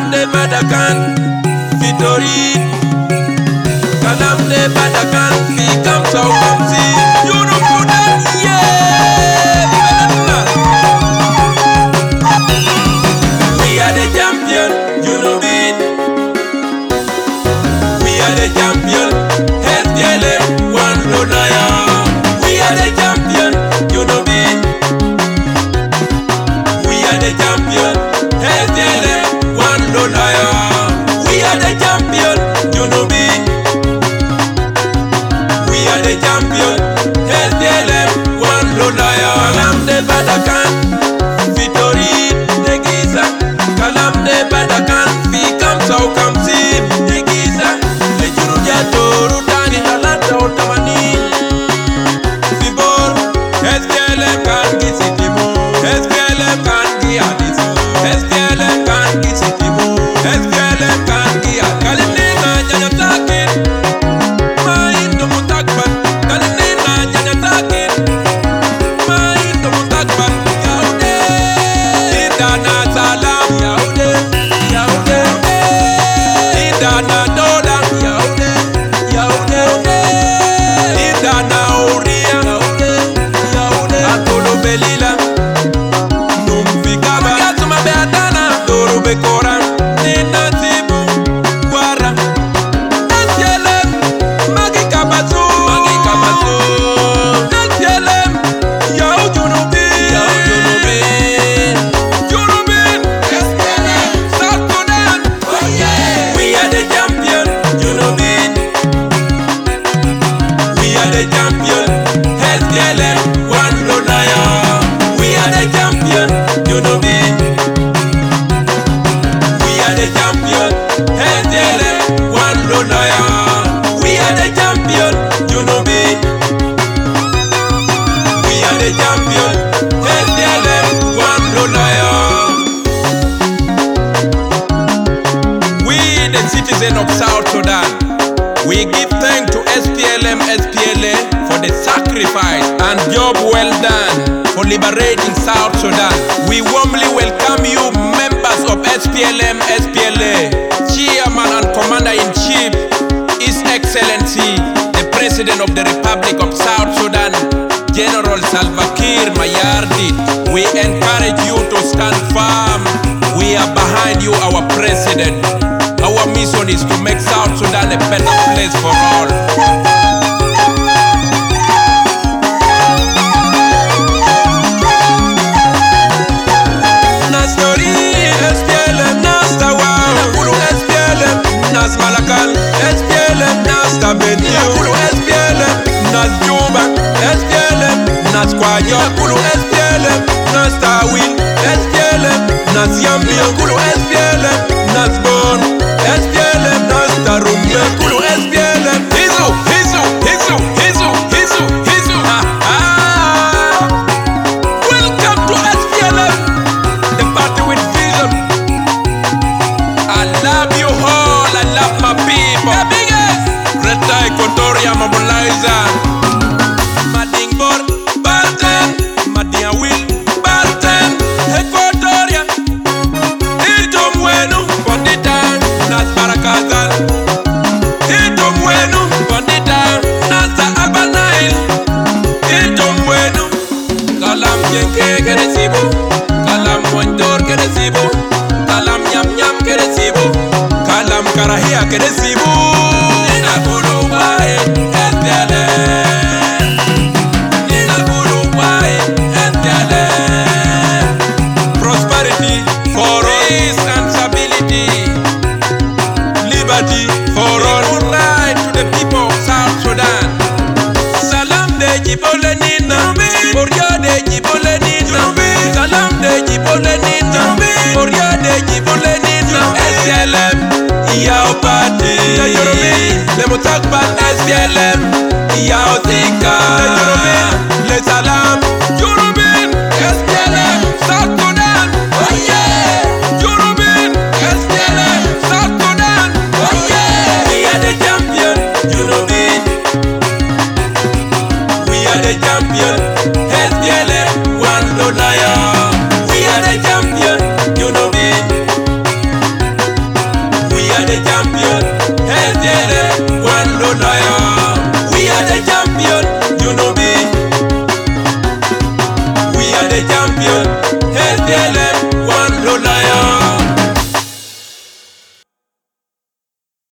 de Badakan, Vitorin. Kalam de Badakan, fi kam sau kam si. You know Sudan, yeah. We are the champion, you know it. We are the champion, SPLM, one Lodaya. We are the champion, you know it. We are the champion, SPLM, one Lodaya. We are the champion, you know it. We are the champion, SPLM, one Lodaya. Kalam de Badakan, Vitorin, Negiza. Kalam de Badakan, fi kam sau kam si. Negiza, le juru jatoru tani talanta utamani. Vibor, SPLM kan kisitimu, SPLM kan kiadisu, SPLM kan kisitimu, SPLM kan kiad. Kalinina nyanya takin, main do mutakban. Kalinina nyanya takin, main do mutakban. Yaude, idana salam. Yaude, yaude, idana dola. Yaude, yaude, idana uria. Yaude, yaude, atolo belila. Numfikaba, yatuma beadana. Doro bekoran, nina tibu, wara. SPLM, magi kabazu, magi kabazu. SPLM, yau junubin, yau junubin, junubin. SPLM, South Sudan, oh yeah. We are the champion, junubin. We are the champion, SPLM, one Lodaya. We are the champion, junubin. We are the champion, SPLM, one Lodaya. We are the champion, junubin. We are the champion, SPLM, one Lodaya. We, the citizens of South Sudan, we give thanks to SPLM, SPLA for the sacrifice and job well done for liberating South Sudan. We warmly welcome you, members of SPLM, SPLA, Chairman and Commander-in-Chief, His Excellency, the President of the Republic of South Sudan, General Salva Kiir Mayardit. We encourage you to stand firm. We are behind you, our President. Our mission is to make South Sudan a better place for all. Nastori, SPLM, Nasta Wow, Nakuru SPLM, Nas Malakal, SPLM, Nasta Bentiu, Nakuru SPLM, Nas Juba, SPLM, Nas Kwajo, Nakuru SPLM, Nasta Win, SPLM, Nas Yambi, Nakuru SPLM, Nas Bon, SPLM, Nasta Rumbe, Nakuru SPLM, Hizu, Hizu, Hizu, Hizu, Hizu, Hizu, Welcome to SPLM, the party with vision. I love you all, I love my people. The biggest Greta Equatoria Mobilizer. Madingbor, Barton, Madia Will, Barton, Equatoria. Itum wenu, Pondita, Nas Barakazal. Itum wenu, Pondita, Nasa Abanail. Itum wenu, Kalam Yenke Geresibo, Kalam Montor Geresibo, Kalam Nyam Nyam Geresibo, Kalam Karahia Geresibo. Nina Kuluwae, SPLM. Nina Kuluwae, SPLM. Prosperity for peace and stability. Liberty for all. Good right to the people of South Sudan. Salam de Jibole Nina, Boria de Jibole Nina. Salam de Jibole Nina, Boria de Jibole Nina. SPLM, Yao Party. Le Mutakban SPLM, Yao Tika. Le Salam, Jurubin, SPLM, South Sudan. Oh yeah, Jurubin, SPLM, South Sudan. Oh yeah, we are the champion, Jurubin. We are the champion, SPLM, one Lodaya. We are the champion, Jurubin. SPLM, one Lord.